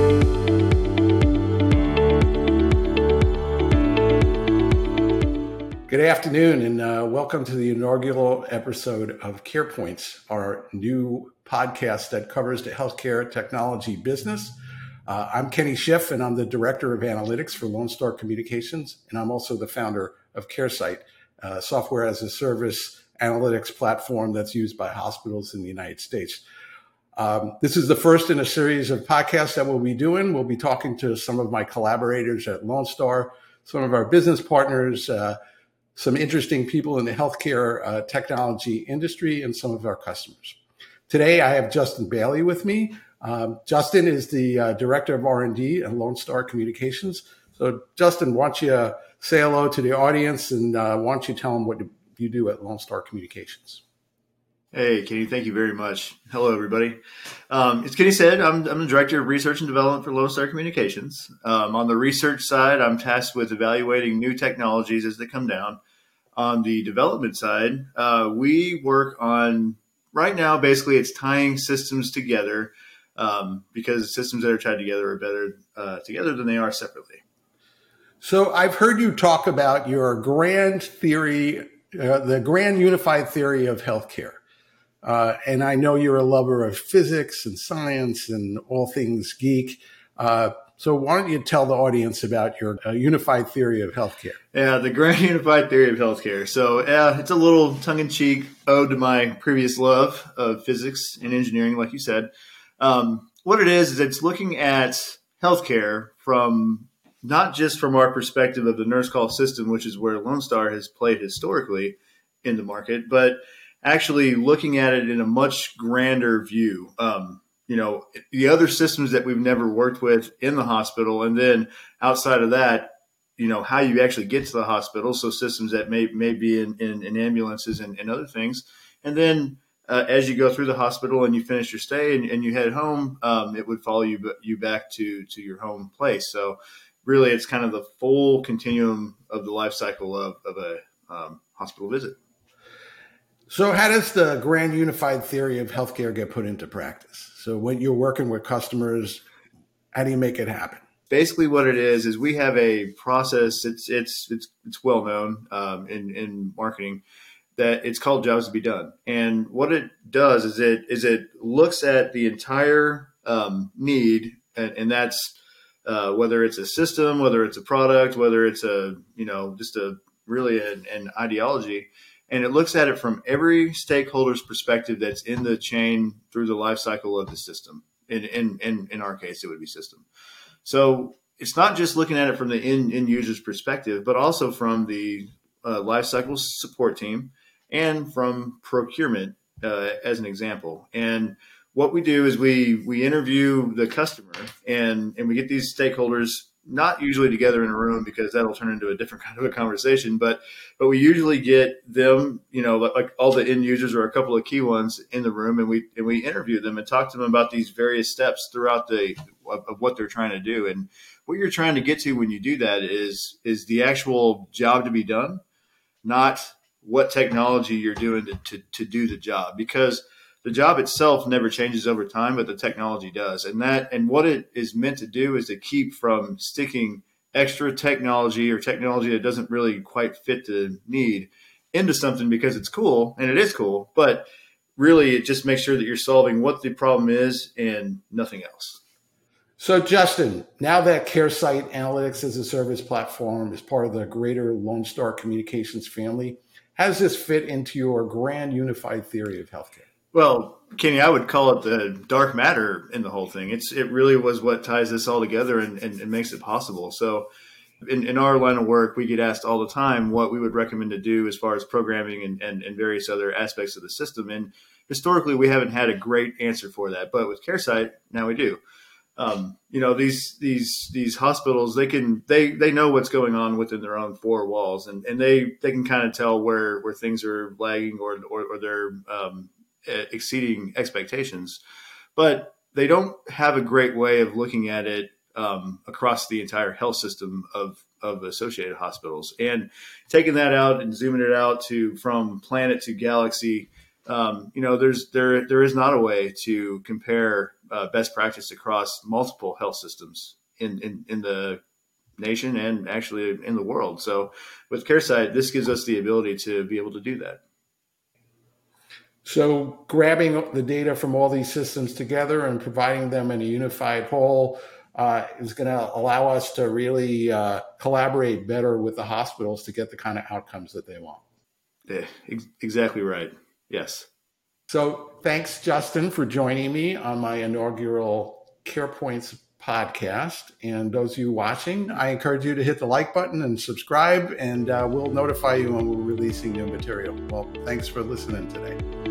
Good afternoon, and welcome to the inaugural episode of CarePoints, our new podcast that covers the healthcare technology business. I'm Kenny Schiff, and I'm the Director of Analytics for Lone Star Communications, and I'm also the founder of CareSight, software as a service analytics platform that's used by hospitals in the United States. This is the first in a series of podcasts that we'll be doing. We'll be talking to some of my collaborators at Lone Star, some of our business partners, some interesting people in the healthcare technology industry, and some of our customers. Today, I have Justin Bailey with me. Justin is the Director of R&D at Lone Star Communications. So, Justin, why don't you say hello to the audience, and why don't you tell them what you do at Lone Star Communications? Hey, Kenny, thank you very much. Hello, everybody. As Kenny said, I'm the Director of Research and Development for Lone Star Communications. On the research side, I'm tasked with evaluating new technologies as they come down. On the development side, we work on, right now, basically it's tying systems together because systems that are tied together are better together than they are separately. So I've heard you talk about your grand theory, the grand unified theory of healthcare. And I know you're a lover of physics and science and all things geek. So why don't you tell the audience about your unified theory of healthcare? Yeah, the grand unified theory of healthcare. So it's a little tongue-in-cheek ode to my previous love of physics and engineering, like you said. What it is it's looking at healthcare from not just from our perspective of the nurse call system, which is where Lone Star has played historically in the market, but actually looking at it in a much grander view. The other systems that we've never worked with in the hospital, and then outside of that, how you actually get to the hospital. So systems that may be in ambulances and other things. And then as you go through the hospital and you finish your stay and you head home, it would follow you back to your home place. So really, it's kind of the full continuum of the life cycle of a hospital visit. So how does the grand unified theory of healthcare get put into practice? So when you're working with customers, how do you make it happen? Basically what it is we have a process. It's well known in marketing that it's called jobs to be done. And what it does is it looks at the entire need, and that's whether it's a system, whether it's a product, whether it's just an ideology. And it looks at it from every stakeholder's perspective that's in the chain through the life cycle of the system. In our case, it would be system. So it's not just looking at it from the end user's perspective, but also from the life cycle support team and from procurement as an example. And what we do is we interview the customer and we get these stakeholders not usually together in a room because that'll turn into a different kind of a conversation, but we usually get them, like all the end users or a couple of key ones in the room, and we interview them and talk to them about these various steps throughout of what they're trying to do. And what you're trying to get to when you do that is the actual job to be done, not what technology you're doing to do the job, because the job itself never changes over time, but the technology does. And what it is meant to do is to keep from sticking extra technology or technology that doesn't really quite fit the need into something because it's cool, and it is cool, but really it just makes sure that you're solving what the problem is and nothing else. So Justin, now that CareSight Analytics as a Service platform is part of the greater Lone Star Communications family, how does this fit into your grand unified theory of healthcare? Well, Kenny, I would call it the dark matter in the whole thing. It really was what ties this all together and makes it possible. So in our line of work, we get asked all the time what we would recommend to do as far as programming and various other aspects of the system. And historically, we haven't had a great answer for that. But with CareSight, now we do. These hospitals, they know what's going on within their own four walls, and they can kind of tell where things are lagging or they're exceeding expectations, but they don't have a great way of looking at it across the entire health system of associated hospitals. And taking that out and zooming it out from planet to galaxy there is not a way to compare best practice across multiple health systems in the nation and actually in the world. So with CareSight, this gives us the ability to be able to do that. So grabbing the data from all these systems together and providing them in a unified whole is going to allow us to really collaborate better with the hospitals to get the kind of outcomes that they want. Yeah, exactly right. Yes. So thanks, Justin, for joining me on my inaugural CarePoints podcast. And those of you watching, I encourage you to hit the like button and subscribe, and we'll notify you when we're releasing new material. Well, thanks for listening today.